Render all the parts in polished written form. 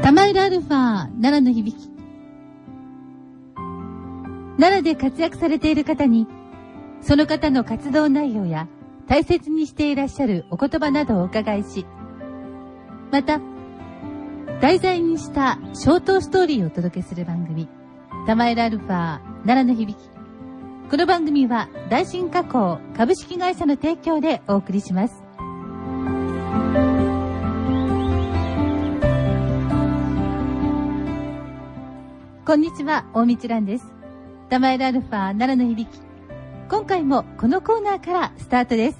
玉浦アルファ奈良の響き。奈良で活躍されている方に、その方の活動内容や大切にしていらっしゃるお言葉などをお伺いし、また題材にしたショートストーリーをお届けする番組、玉浦アルファ奈良の響き。この番組は大新加工株式会社の提供でお送りします。こんにちは、大道蘭です。玉浦アルファ奈良の響き。今回もこのコーナーからスタートです。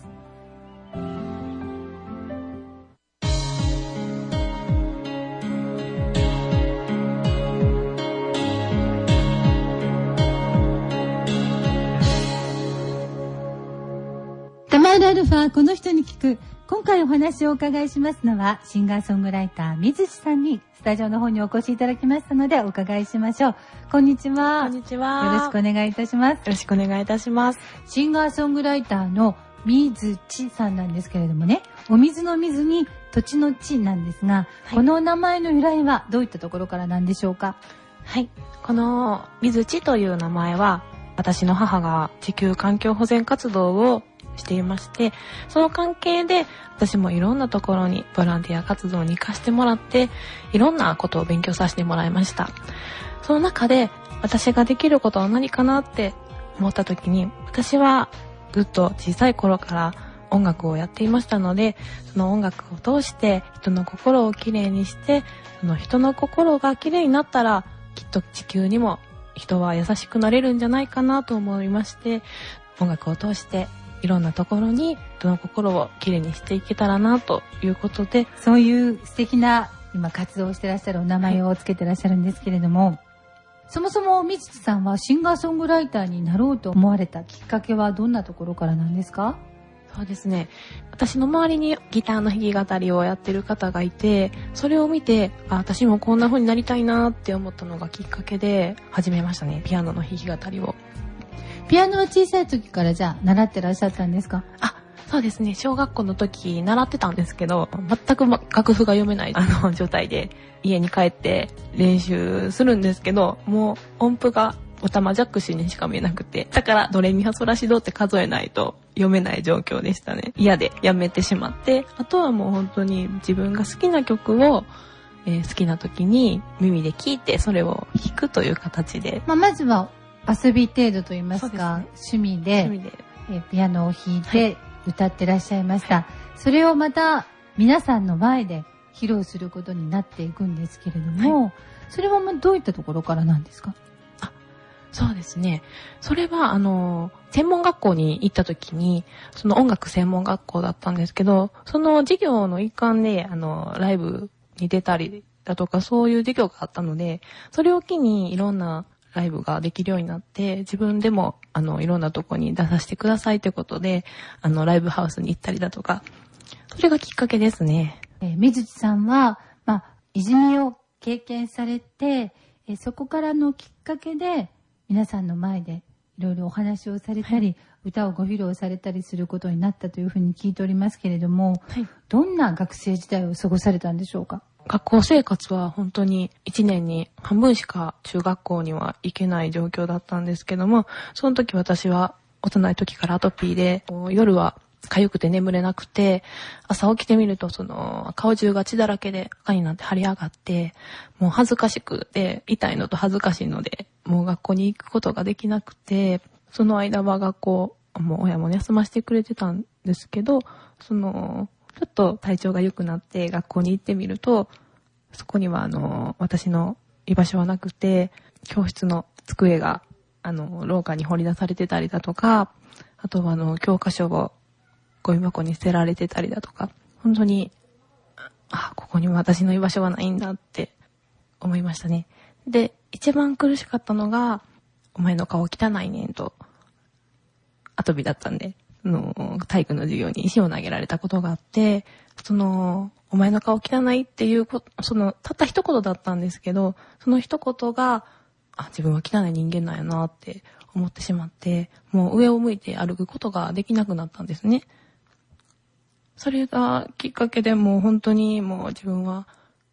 玉浦アルファこの人に聞く。今回お話をお伺いしますのはシンガーソングライター水地さんにスタジオの方にお越しいただきましたのでお伺いしましょう。こんにちは。 こんにちは。 よろしくお願いいたします。 よろしくお願いいたします。 シンガーソングライターの水地さんなんですけれどもね、お水の水に土地の地なんですが、はい、この名前の由来はどういったところからなんでしょうか？ はい、この水地という名前は私の母が地球環境保全活動をしていまして、その関係で私もいろんなところにボランティア活動に行かせてもらっていろんなことを勉強させてもらいました。その中で私ができることは何かなって思った時に、私はずっと小さい頃から音楽をやっていましたので、その音楽を通して人の心をきれいにして、その人の心がきれいになったらきっと地球にも人は優しくなれるんじゃないかなと思いまして、音楽を通していろんなところに人の心をきれいにしていけたらなということで、 そういう素敵な今活動をしてらっしゃるお名前をつけてらっしゃるんですけれども、はい、そもそも水地さんはシンガーソングライターになろうと思われたきっかけはどんなところからなんですか？ そうですね、私の周りにギターの弾き語りをやってる方がいて、それを見て私もこんな風になりたいなって思ったのがきっかけで始めましたね、ピアノの弾き語りを。 ピアノは小さい時からじゃあ習ってらっしゃったんですか？ そうですね、小学校の時習ってたんですけど、全く楽譜が読めない状態で家に帰って練習するんですけど、もう音符がオタマジャクシにしか見えなくて、だからドレミファソラシドって数えないと読めない状況でしたね。嫌でやめてしまって、あとはもう本当に自分が好きな曲を好きな時に耳で聴いてそれを弾くという形で、 まずは遊び程度といいますか、趣味でピアノを弾いて歌ってらっしゃいました、はい、それをまた皆さんの前で披露することになっていくんですけれども、はい、それはどういったところからなんですか？ そうですね、それは専門学校に行った時に、その音楽専門学校だったんですけど、その授業の一環でライブに出たりだとか、そういう授業があったので、それを機にいろんなライブができるようになって、自分でもいろんなとこに出させてくださいということでライブハウスに行ったりだとか、それがきっかけですね。 水地さんはいじめを経験されて、そこからのきっかけで皆さんの前でいろいろお話をされたり、はい、歌をご披露されたりすることになったというふうに聞いておりますけれども、はい、どんな学生時代を過ごされたんでしょうか？ 学校生活は本当に1年に半分しか中学校には行けない状況だったんですけども、その時私は幼い時からアトピーで、夜は痒くて眠れなくて、朝起きてみると顔中が血だらけで赤になって腫れ上がって、もう恥ずかしくて、痛いのと恥ずかしいのでもう学校に行くことができなくて、その間は学校もう親も休ませてくれてたんですけど、ちょっと体調が良くなって学校に行ってみると、そこには私の居場所はなくて、教室の机が廊下に掘り出されてたりだとか、あとは教科書をゴミ箱に捨てられてたりだとか、本当にここにも私の居場所はないんだって思いましたね。で、一番苦しかったのが、お前の顔汚いねんとアトビだったんで、体育の授業に石を投げられたことがあって、お前の顔汚いっていうたった一言だったんですけど、その一言が自分は汚い人間なんやなって思ってしまって、もう上を向いて歩くことができなくなったんですね。それがきっかけでもう本当にもう自分は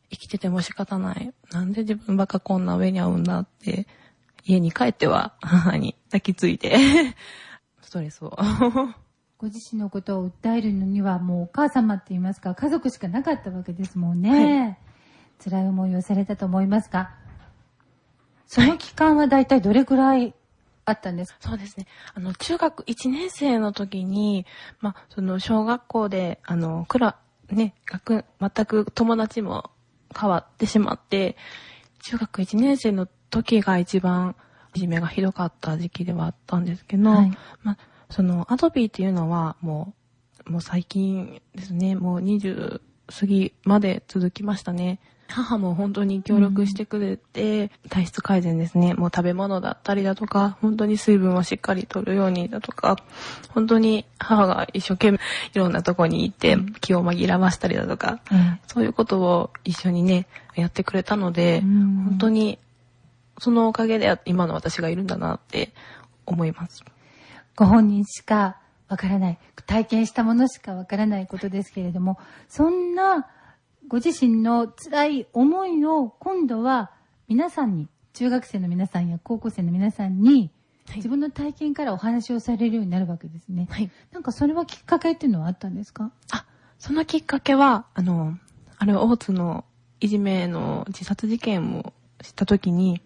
生きてても仕方ない。なんで自分ばっかこんな上に合うんだって、家に帰っては母に泣きついて、ストレスを。 ご自身のことを訴えるのにはもうお母様って言いますか、家族しかなかったわけですもんね。はい、辛い思いをされたと思いますが、その期間はだいたいどれくらいあったんですか？ そうですね。中学1年生の時に、その小学校で、全く友達も変わってしまって、中学1年生の時が一番いじめがひどかった時期ではあったんですけど、はい、そのアトピーっていうのはもう最近ですね、もう20過ぎまで続きましたね。母も本当に協力してくれて、体質改善ですね。もう食べ物だったりだとか、本当に水分をしっかり取るようにだとか、本当に母が一生懸命いろんなとこに行って気を紛らわしたりだとか、そういうことを一緒にね、やってくれたので、本当にそのおかげで今の私がいるんだなって思います。 ご本人しかわからない、体験したものしかわからないことですけれども、そんなご自身の辛い思いを今度は皆さんに、中学生の皆さんや高校生の皆さんに、自分の体験からお話をされるようになるわけですね。はい、なんかそれはきっかけっていうのはあったんですか？ そのきっかけは、大津のいじめの自殺事件を知ったときに、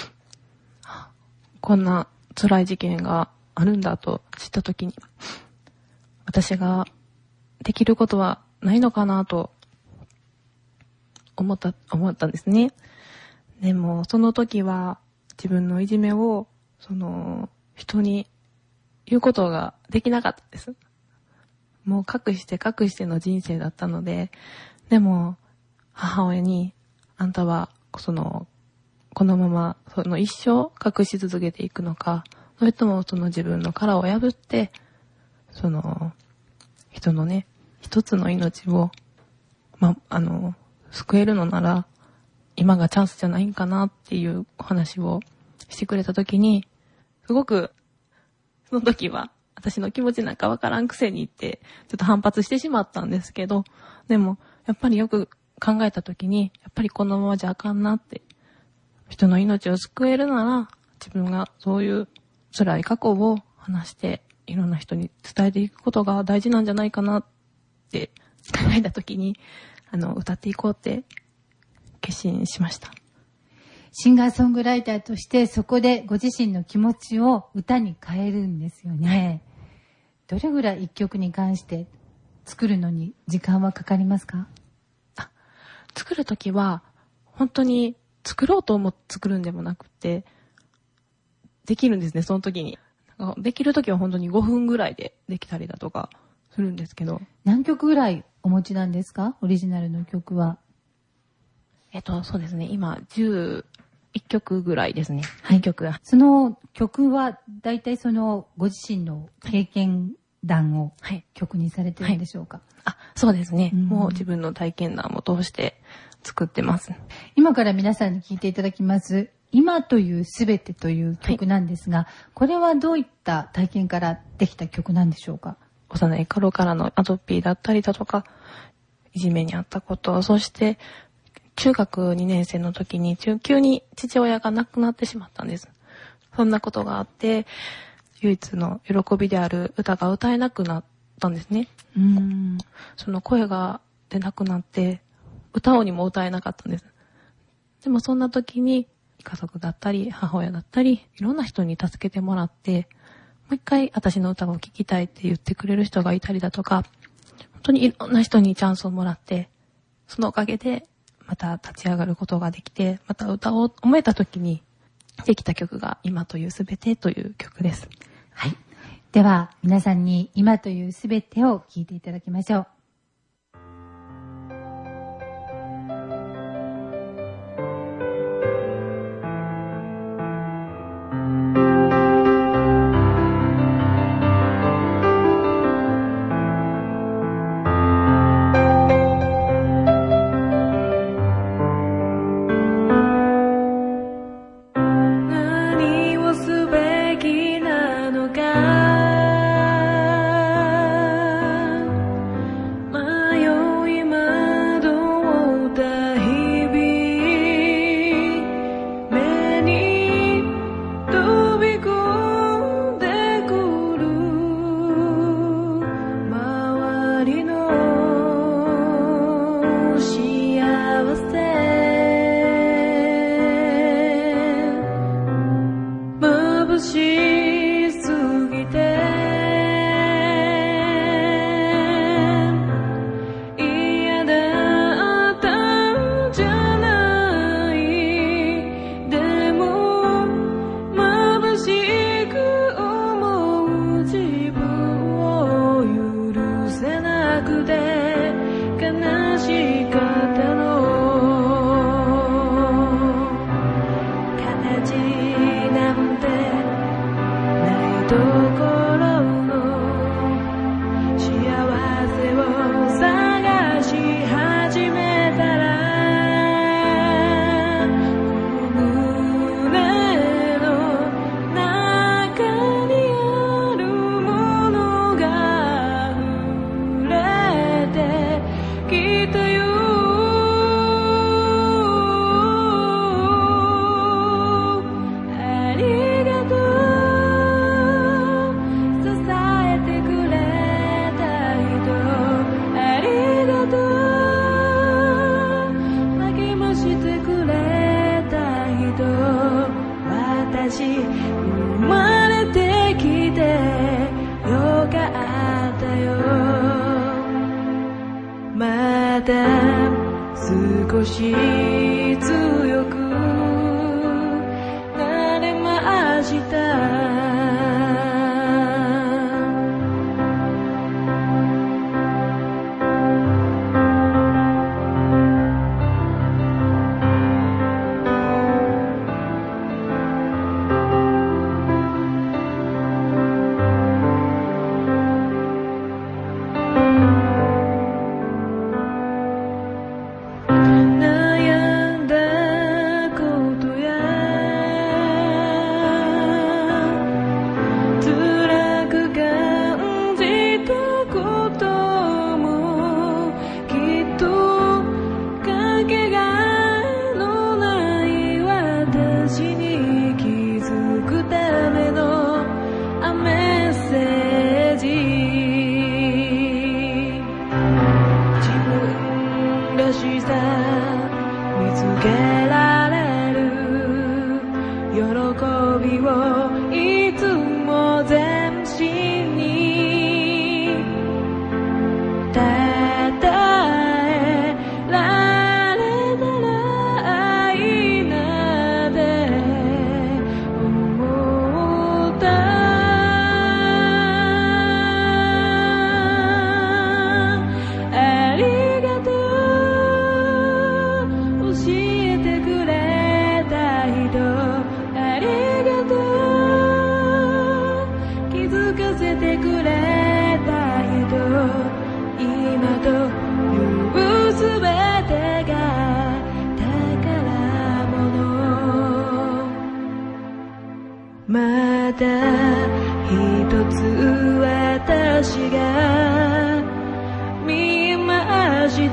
こんな辛い事件があるんだと知ったときに、私ができることはないのかなと思ったんですね。でもその時は自分のいじめを人に言うことができなかったです。もう隠しての人生だったので、でも母親に、あんたはこのまま一生隠し続けていくのか、それとも自分の殻を破って人のね、一つの命を救えるのなら今がチャンスじゃないんかなっていうお話をしてくれたときに、すごくその時は私の気持ちなんかわからんくせにってちょっと反発してしまったんですけど、でもやっぱりよく考えたときに、やっぱりこのままじゃあかんなって、人の命を救えるなら自分がそういう辛い過去を話していろんな人に伝えていくことが大事なんじゃないかなって考えたときに、歌っていこうって決心しました。 シンガーソングライターとしてそこでご自身の気持ちを歌に変えるんですよね。どれぐらい一曲に関して作るのに時間はかかりますか？ 作るときは本当に作ろうと思って作るんでもなくて、できるんですね、その時に。できるときは本当に5分ぐらいでできたりだとかするんですけど。 何曲ぐらいお持ちなんですか？オリジナルの曲は。 そうですね。今11曲ぐらいですね。はい、曲が。 その曲はだいたいご自身の経験談を曲にされてるんでしょうか？ そうですね。もう自分の体験談を通して作ってます。 今から皆さんに聴いていただきます今というすべてという曲なんですが、これはどういった体験からできた曲なんでしょうか？ 幼い頃からのアトピーだったりだとか、いじめにあったこと、そして中学2年生の時に急に父親が亡くなってしまったんです。そんなことがあって、唯一の喜びである歌が歌えなくなったんですね。その声が出なくなって、歌おうにも歌えなかったんです。でもそんな時に家族だったり母親だったりいろんな人に助けてもらって、もう一回私の歌を聴きたいって言ってくれる人がいたりだとか、本当にいろんな人にチャンスをもらって、そのおかげでまた立ち上がることができて、また歌を思えた時にできた曲が今というすべてという曲です。 はい。では皆さんに今というすべてを聴いていただきましょう。 また少し強くなれました。また一つ私が見ました。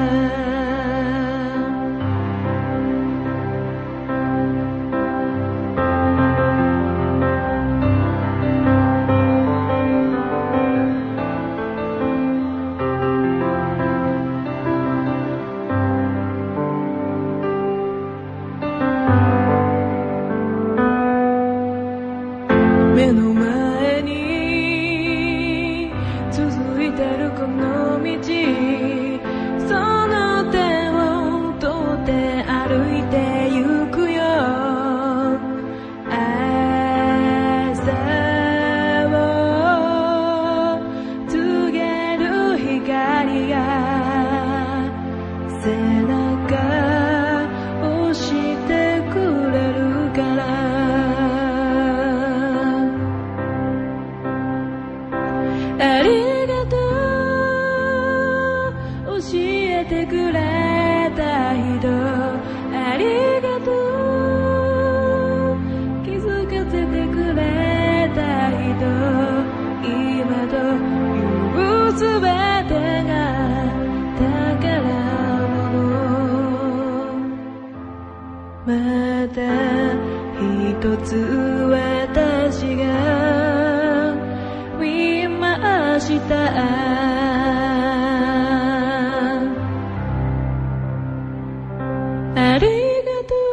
目の前に続いてるこの道、その手を取って歩いてゆくよ。朝を告げる光が背中押してくれるから、ありがとう教えてくれた人、ありがとう気づかせてくれた人、今というすべてが宝物。また一つ私が見ました。ありがと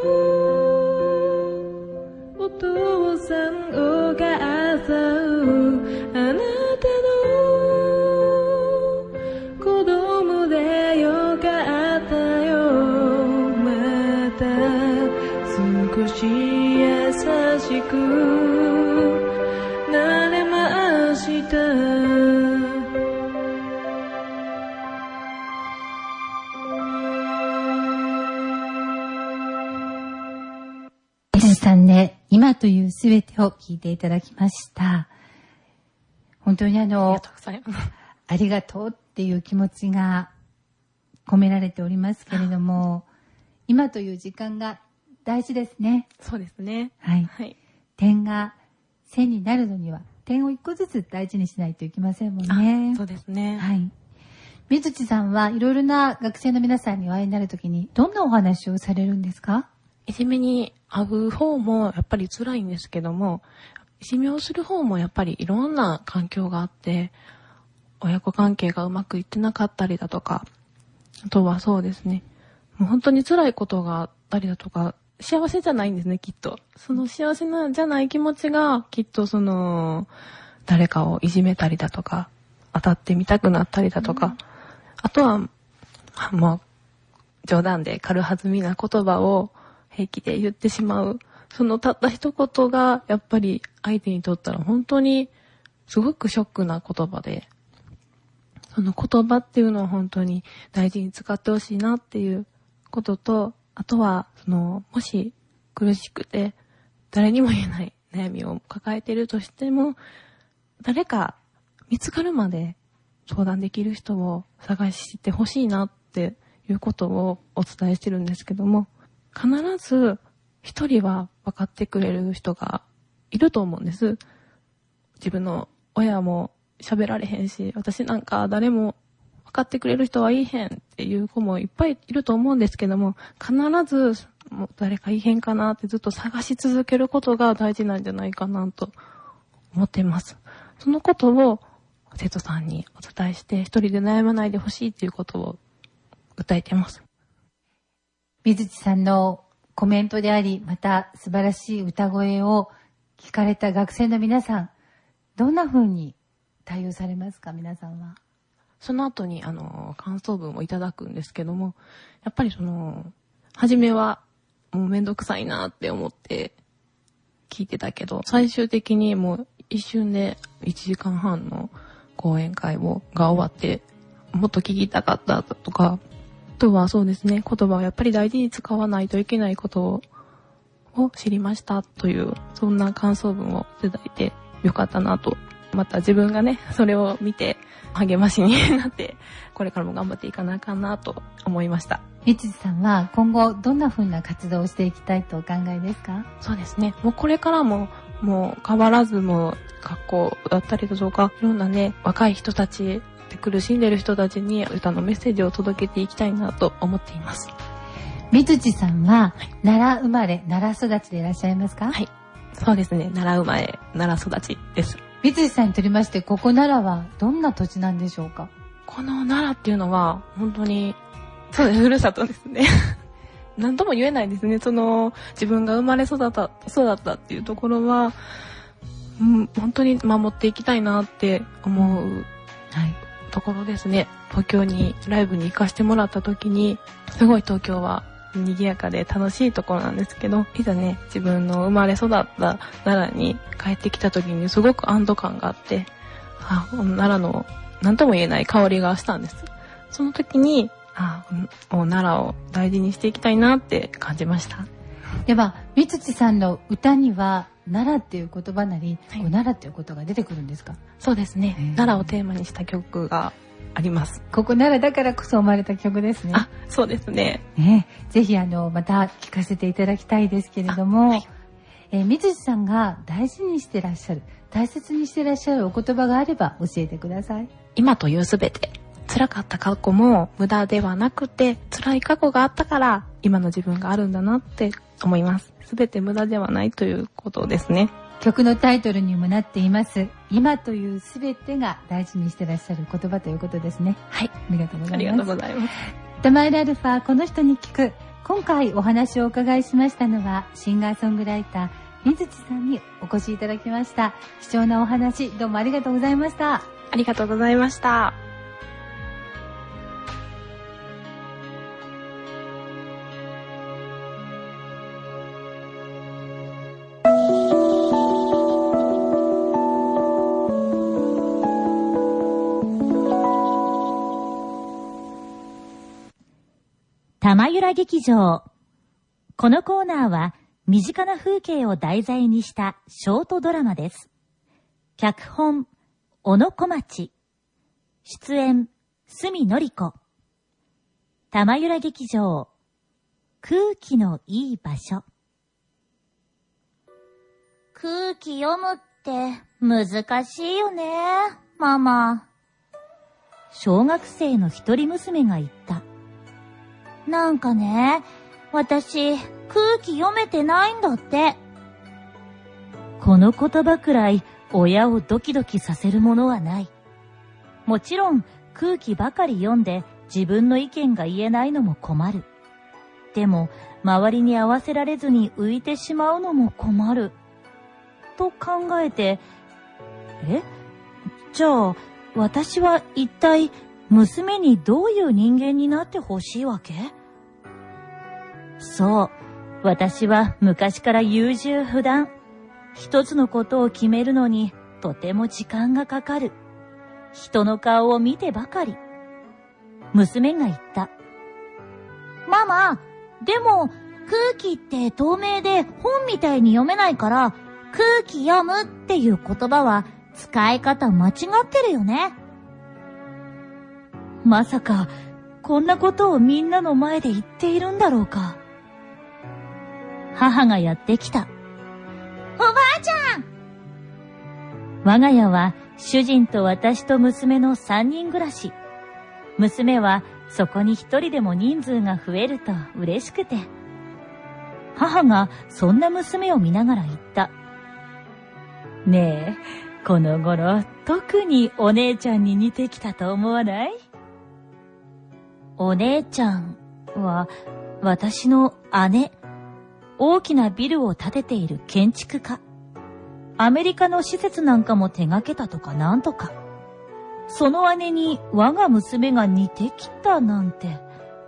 うお父さんお母さん、あなたの子供でよかったよ。また少し優しくなれました。 皆さんね、今というすべてを聞いていただきました。本当にありがとうございます。ありがとうっていう気持ちが込められておりますけれども、今という時間が大事ですね。 そうですね。 はい。はい、点が線になるのには、点を一個ずつ大事にしないといけませんもんね。 そうですね。 はい。水地さんはいろいろな学生の皆さんにお会いになるときに、どんなお話をされるんですか？ いじめに遭う方もやっぱり辛いんですけども、いじめをする方もやっぱりいろんな環境があって、親子関係がうまくいってなかったりだとか、あとはそうですね、もう本当に辛いことがあったりだとか、幸せじゃないんですね、きっと。その幸せじゃない気持ちが、きっと誰かをいじめたりだとか、当たってみたくなったりだとか、 あとは、もう、冗談で軽はずみな言葉を平気で言ってしまう。そのたった一言が、やっぱり相手にとったら本当にすごくショックな言葉で、その言葉っていうのは本当に大事に使ってほしいなっていうことと、あとは、もし苦しくて誰にも言えない悩みを抱えているとしても、誰か見つかるまで相談できる人を探してほしいなっていうことをお伝えしてるんですけども、必ず一人は分かってくれる人がいると思うんです。自分の親も喋られへんし、私なんか誰も分かってくれる人はいいへんっていう子もいっぱいいると思うんですけども、必ずもう誰かいいへんかなってずっと探し続けることが大事なんじゃないかなと思っています。そのことを生徒さんにお伝えして、一人で悩まないでほしいということを訴えています。 水地さんのコメントであり、また素晴らしい歌声を聞かれた学生の皆さん、どんな風に対応されますか、皆さんは。 その後に感想文をいただくんですけども、やっぱり初めはもうめんどくさいなって思って聞いてたけど、最終的にもう一瞬で1時間半の講演会が終わって、もっと聞きたかったとか、あとはそうですね、言葉をやっぱり大事に使わないといけないことを知りましたという、そんな感想文をいただいてよかったなと。また自分がね、それを見て励ましになって、これからも頑張っていかなあかんなと思いました。 水地さんは今後どんな風な活動をしていきたいとお考えですか？ そうですね、もうこれからももう変わらずも学校だったりだとか、いろんなね、若い人たちで苦しんでる人たちに歌のメッセージを届けていきたいなと思っています。 水地さんは奈良生まれ、奈良育ちでいらっしゃいますか？ はい、そうですね、奈良生まれ、奈良育ちです。 水地さんにとりまして、ここ奈良はどんな土地なんでしょうか？ この奈良っていうのは本当に、そうです、ふるさとですね。何とも言えないですね。自分が生まれ育ったっていうところは、本当に守っていきたいなって思う、ところですね。東京にライブに行かせてもらった時に、すごい東京は賑やかで楽しいところなんですけど、いざね、自分の生まれ育った奈良に帰ってきた時にすごく安堵感があって、奈良の何とも言えない香りがしたんです。その時に、もう奈良を大事にしていきたいなって感じました。 では、水地さんの歌には奈良っていう言葉なり、奈良っていうことが出てくるんですか？ そうですね、奈良をテーマにした曲があります。 ここ奈良だからこそ生まれた曲ですね。 そうですね。 ぜひまた聞かせていただきたいですけれども、水地さんが大事にしてらっしゃる、大切にしてらっしゃるお言葉があれば教えてください。 今というすべて、辛かった過去も無駄ではなくて、辛い過去があったから今の自分があるんだなって思います。すべて無駄ではないということですね。 曲のタイトルにもなっています、今というすべてが大事にしてらっしゃる言葉ということですね。 はい、 ありがとうございます。 ありがとうございます。 玉井アルファ、この人に聞く。今回お話をお伺いしましたのは、シンガーソングライター水地さんにお越しいただきました。貴重なお話、どうもありがとうございました。 ありがとうございました。 玉浦劇場。このコーナーは身近な風景を題材にしたショートドラマです。脚本、小野小町。出演、角典子。玉浦劇場。空気のいい場所。空気読むって難しいよね、ママ。小学生の一人娘が言った。なんかね、私、空気読めてないんだって。この言葉くらい親をドキドキさせるものはない。もちろん空気ばかり読んで自分の意見が言えないのも困る。でも周りに合わせられずに浮いてしまうのも困る。と考えて、じゃあ私は一体娘にどういう人間になってほしいわけ？そう、私は昔から優柔不断。一つのことを決めるのにとても時間がかかる。人の顔を見てばかり。娘が言った。ママ、でも空気って透明で本みたいに読めないから空気読むっていう言葉は使い方間違ってるよね。まさかこんなことをみんなの前で言っているんだろうか。母がやってきた。おばあちゃん！我が家は主人と私と娘の3人暮らし。娘はそこに一人でも人数が増えると嬉しくて。母がそんな娘を見ながら言った。ねえ、この頃特にお姉ちゃんに似てきたと思わない？お姉ちゃんは私の姉。大きなビルを建てている建築家。アメリカの施設なんかも手掛けたとかなんとか。その姉に我が娘が似てきたなんて。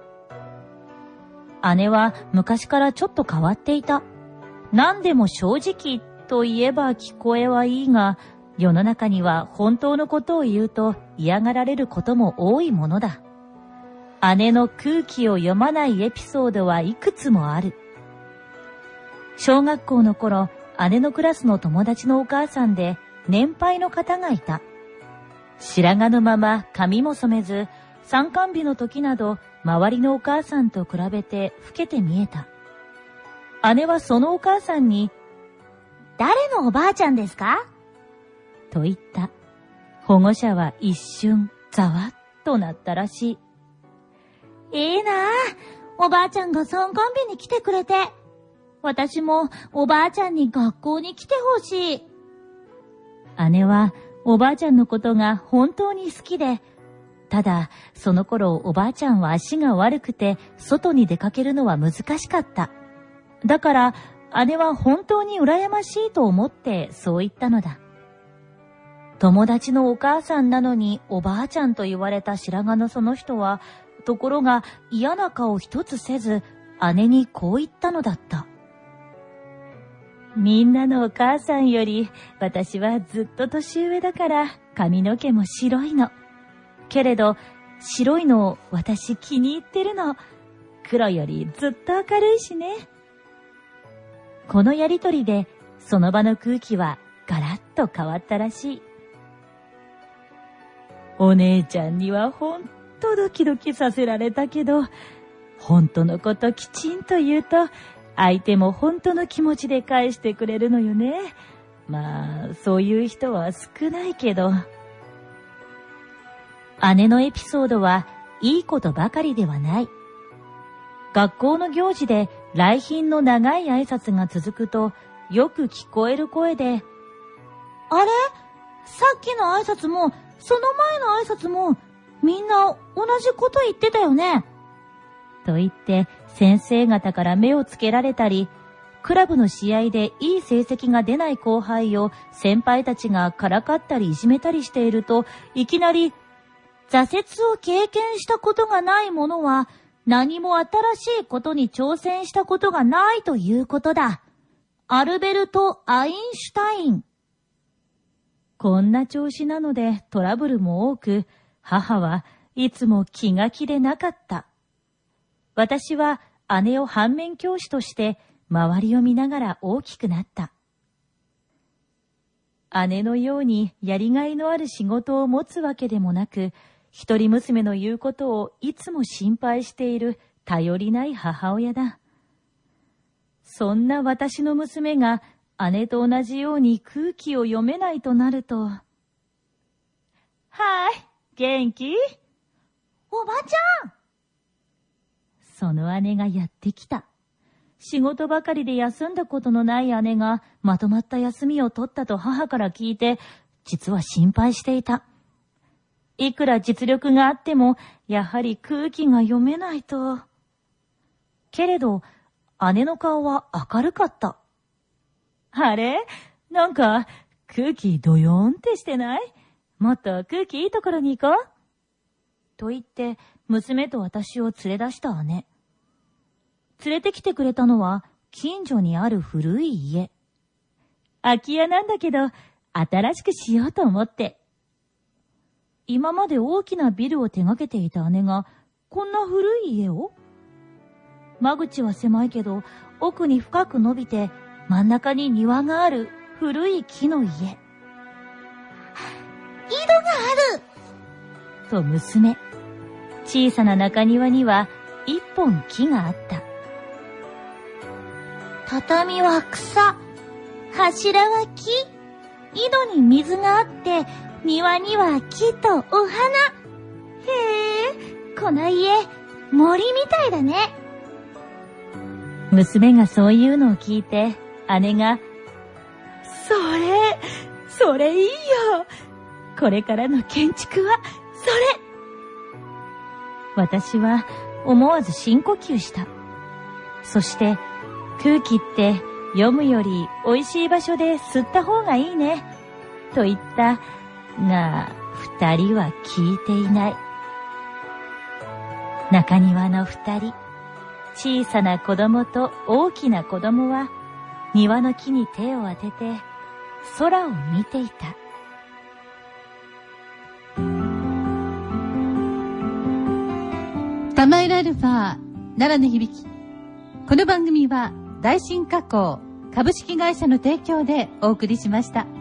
姉は昔からちょっと変わっていた。何でも正直と言えば聞こえはいいが、世の中には本当のことを言うと嫌がられることも多いものだ。姉の空気を読まないエピソードはいくつもある。小学校の頃、姉のクラスの友達のお母さんで年配の方がいた。白髪のまま髪も染めず、参観日の時など周りのお母さんと比べて老けて見えた。姉はそのお母さんに、誰のおばあちゃんですか？と言った。保護者は一瞬ざわっとなったらしい。いいなあ、おばあちゃんが参観日に来てくれて。私もおばあちゃんに学校に来てほしい。姉はおばあちゃんのことが本当に好きで、ただその頃おばあちゃんは足が悪くて外に出かけるのは難しかった。だから姉は本当に羨ましいと思ってそう言ったのだ。友達のお母さんなのにおばあちゃんと言われた白髪のその人は、ところが嫌な顔一つせず姉にこう言ったのだった。みんなのお母さんより私はずっと年上だから髪の毛も白いの。けれど白いの私気に入ってるの。黒よりずっと明るいしね。このやりとりでその場の空気はガラッと変わったらしい。お姉ちゃんにはほんとドキドキさせられたけど、本当のこときちんと言うと相手も本当の気持ちで返してくれるのよね。まあ、そういう人は少ないけど。姉のエピソードはいいことばかりではない。学校の行事で来賓の長い挨拶が続くと、よく聞こえる声で、あれ？さっきの挨拶も、その前の挨拶も、みんな同じこと言ってたよね。と言って先生方から目をつけられたり、クラブの試合でいい成績が出ない後輩を先輩たちがからかったりいじめたりしていると、いきなり、挫折を経験したことがない者は何も新しいことに挑戦したことがないということだ。アルベルト・アインシュタイン。こんな調子なのでトラブルも多く、母はいつも気が気でなかった。私は姉を反面教師として周りを見ながら大きくなった。姉のようにやりがいのある仕事を持つわけでもなく、一人娘の言うことをいつも心配している頼りない母親だ。そんな私の娘が姉と同じように空気を読めないとなると、はい、元気？おばちゃん！その姉がやってきた。仕事ばかりで休んだことのない姉がまとまった休みを取ったと母から聞いて、実は心配していた。いくら実力があっても、やはり空気が読めないと。けれど、姉の顔は明るかった。あれ？なんか空気ドヨーンってしてない？もっと空気いいところに行こう。 と言って、娘と私を連れ出した姉。連れてきてくれたのは、近所にある古い家。空き家なんだけど、新しくしようと思って。今まで大きなビルを手掛けていた姉が、こんな古い家を？間口は狭いけど、奥に深く伸びて、真ん中に庭がある古い木の家。井戸がある！と娘。小さな中庭には一本木があった。畳は草、柱は木、井戸に水があって、庭には木とお花。へえ、この家、森みたいだね。娘がそういうのを聞いて、姉が、それいいよ。これからの建築は、それ。私は思わず深呼吸した。そして、空気って読むより美味しい場所で吸った方がいいね。と言った。が、二人は聞いていない。中庭の二人、小さな子供と大きな子供は、庭の木に手を当てて、空を見ていた。 玉井アルファ、奈良の響き。この番組は、大進加工株式会社の提供でお送りしました。